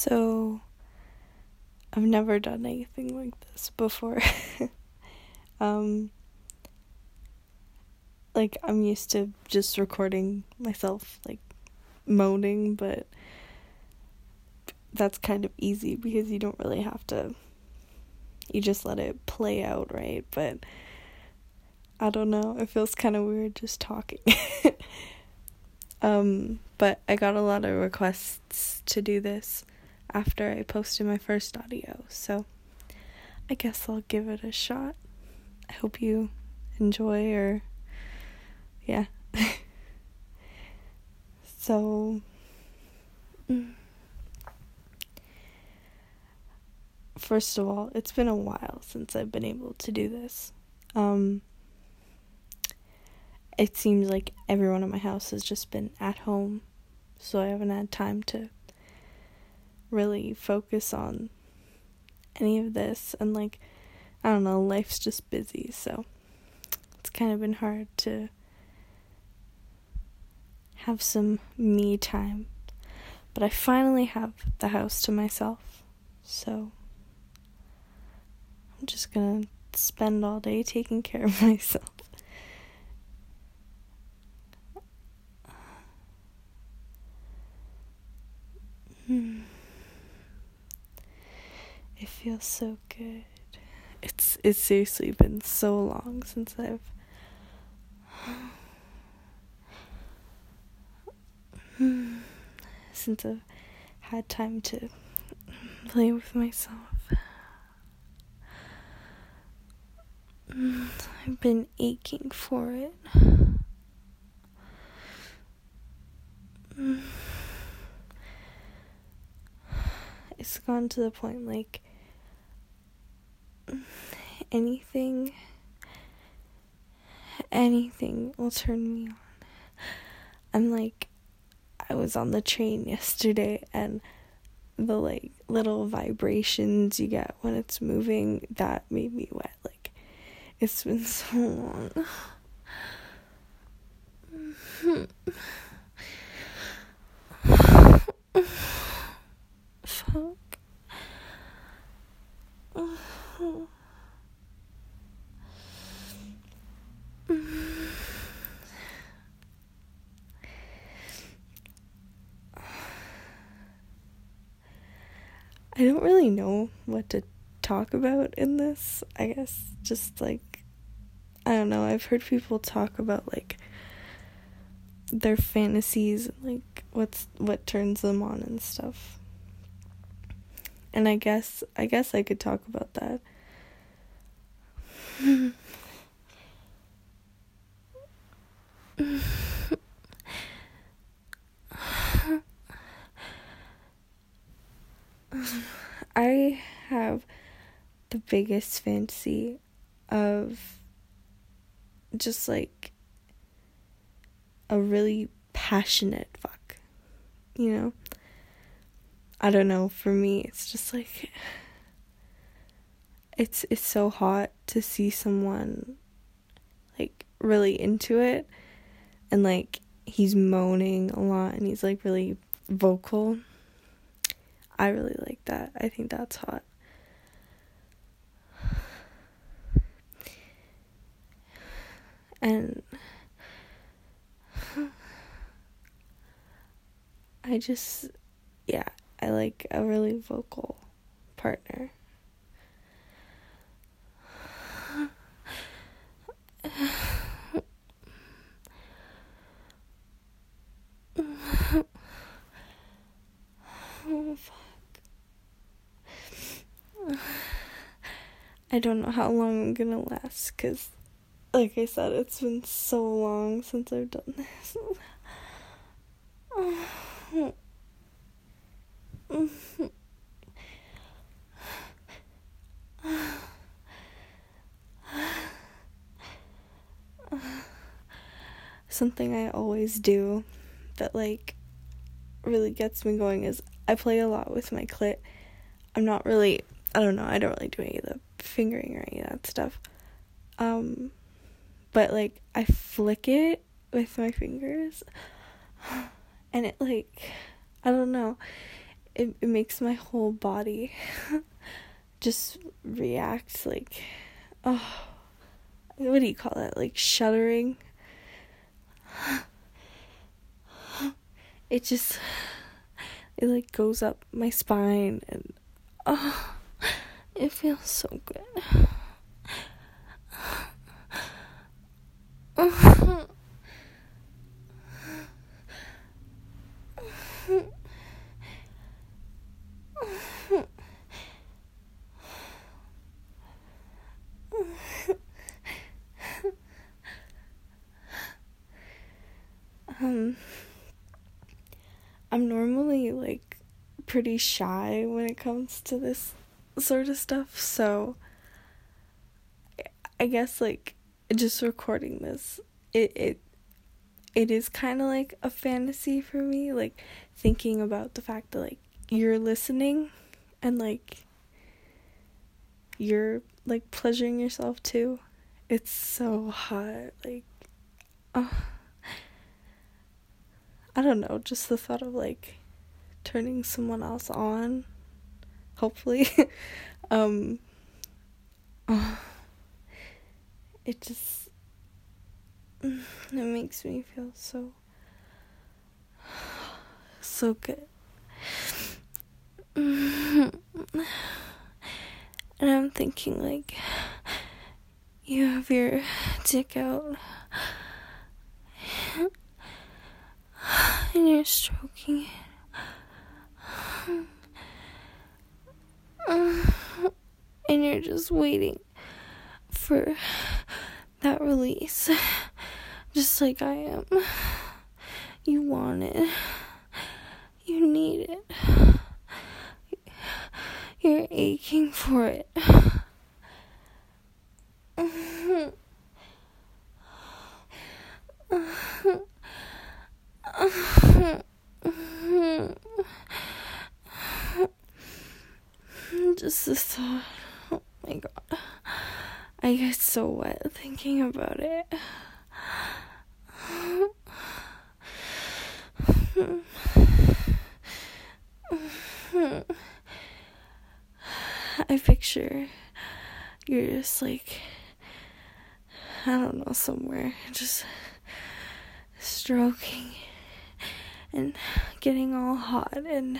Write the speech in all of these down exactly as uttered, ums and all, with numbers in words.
So, I've never done anything like this before. um, like, I'm used to just recording myself, like, moaning, but that's kind of easy because you don't really have to, you just let it play out, right? But, I don't know, it feels kind of weird just talking. um, but I got a lot of requests to do this after I posted my first audio, so I guess I'll give it a shot. I hope you enjoy, or yeah. So first of all, it's been a while since I've been able to do this. Um it seems like everyone in my house has just been at home, so I haven't had time to really focus on any of this, and like, I don't know, life's just busy, so it's kind of been hard to have some me time. But I finally have the house to myself, so I'm just gonna spend all day taking care of myself. Hmm. It feels so good. It's it's seriously been so long since I've since I've had time to play with myself. I've been aching for it. It's gone to the point, like, anything, anything will turn me on. I'm like, I was on the train yesterday, and the, like, little vibrations you get when it's moving, that made me wet. Like, it's been so long. Fuck. I don't really know what to talk about in this. I guess just, like, I don't know, I've heard people talk about, like, their fantasies and, like, what's what turns them on and stuff. And I guess I guess I could talk about that. I have the biggest fantasy of just, like, a really passionate fuck, you know? I don't know, for me, it's just, like, it's, it's so hot to see someone, like, really into it, and, like, he's moaning a lot, and he's, like, really vocal. I really like that. I think that's hot. And I just, yeah, I like a really vocal partner. Oh, fuck. I don't know how long I'm gonna last, because, like I said, it's been so long since I've done this. Something I always do that, like, really gets me going is I play a lot with my clit. I'm not really, I don't know, I don't really do any of the fingering or any of that stuff. Um, but, like, I flick it with my fingers, and it, like, I don't know, it, it makes my whole body just react like, oh, what do you call that, like shuddering. It just, it like goes up my spine, and oh, it feels so good. um I'm normally like pretty shy when it comes to this sort of stuff, so I guess like just recording this, it it it is kind of like a fantasy for me, like thinking about the fact that like you're listening and like you're like pleasuring yourself too. It's so hot, like, oh, I don't know, just the thought of like turning someone else on, hopefully, um, oh, it just, it makes me feel so, so good. And I'm thinking like, you have your dick out, and you're stroking it, and you're just waiting for that release, just like I am. You want it, you need it, you're aching for it. Just the thought, oh my god, I get so wet thinking about it. I picture you're just like, I don't know, somewhere, just stroking and getting all hot and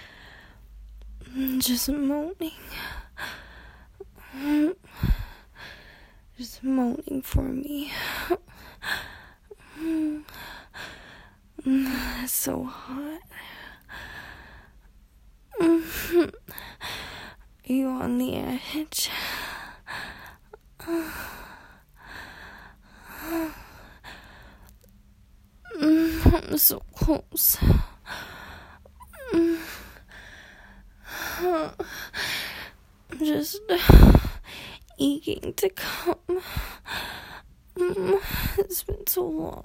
just moaning, just moaning for me. It's so hot. Are you on the edge? I'm so close. I'm just aching to come. It's been so long.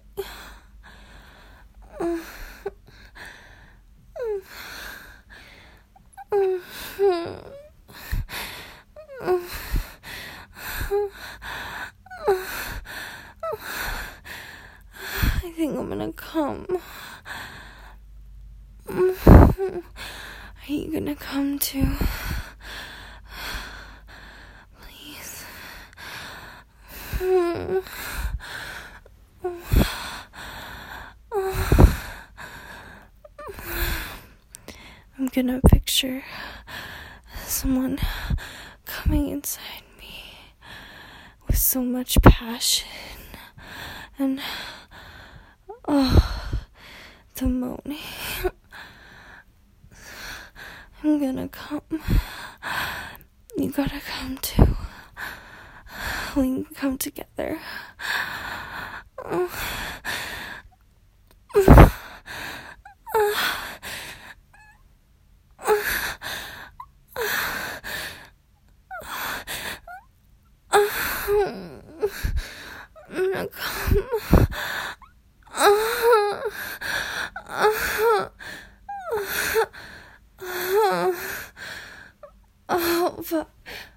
I think I'm gonna come. Are you gonna come too? Please. I'm gonna picture someone coming inside me with so much passion and oh, the moaning. I'm gonna come. You gotta come too. We can come together. I'm gonna come. Oh, fuck.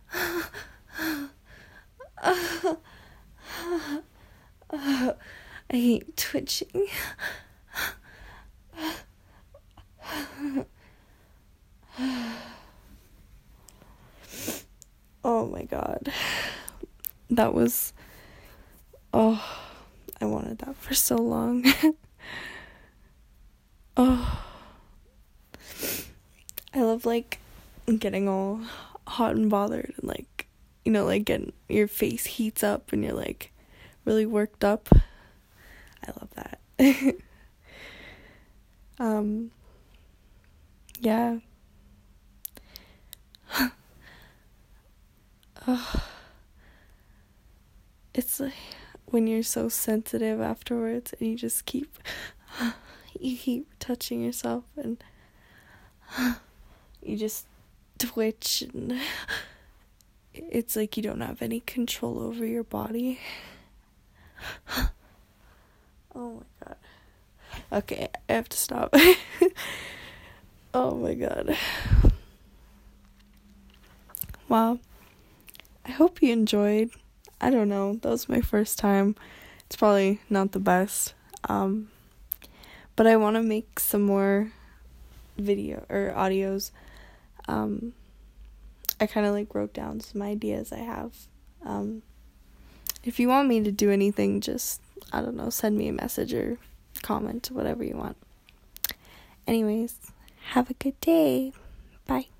I hate twitching. Oh my god. That was, oh, I wanted that for so long. Oh, I love, like, getting all hot and bothered and, like, you know, like, getting your face heats up and you're, like, really worked up. I love that. um, yeah. Oh. It's like when you're so sensitive afterwards and you just keep you keep touching yourself and you just twitch and it's like you don't have any control over your body. Oh my god. Okay, I have to stop. Oh my god. Wow. I hope you enjoyed. I don't know, that was my first time. It's probably not the best. Um, but I want to make some more video or audios. Um, I kind of like wrote down some ideas I have. Um, if you want me to do anything, just, I don't know, send me a message or comment, whatever you want. Anyways, have a good day. Bye.